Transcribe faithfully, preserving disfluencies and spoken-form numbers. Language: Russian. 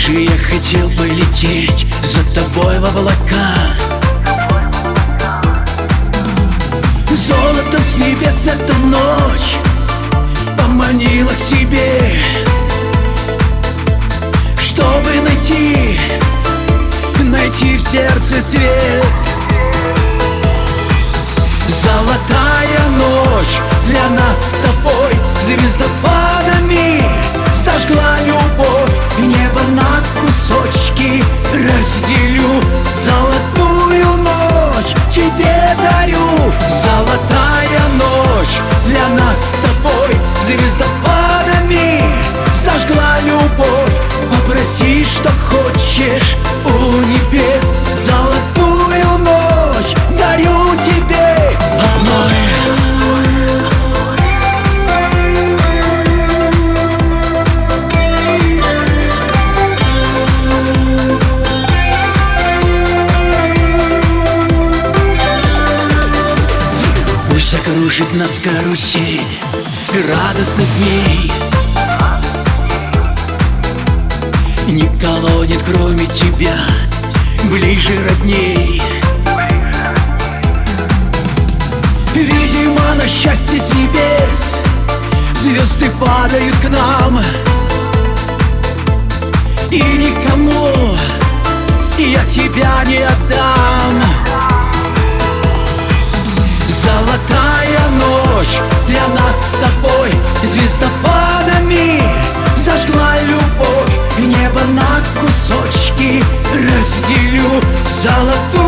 Раньше я хотел полететь за тобой в облака, золотом с небес эта ночь поманила к себе, чтобы найти, найти в сердце свет. Золотая ночь для нас с тобой звездопадами сожгла любовь, и небо на кусочки разделю. Золотую ночь тебе дарю. Золотая ночь для нас с тобой звездопадами сожгла любовь. Попроси, что хочешь у небес. Золотую ночь дарю тебе одной. Пусть окружит нас карусель радостных дней, никого нет, кроме тебя, ближе родней. Видимо, на счастье с небес звезды падают к нам, и никому я тебя не отдам. Золотая ночь для нас с тобой звездопадами зажгла любовь, и небо на кусочки разделю. Золотую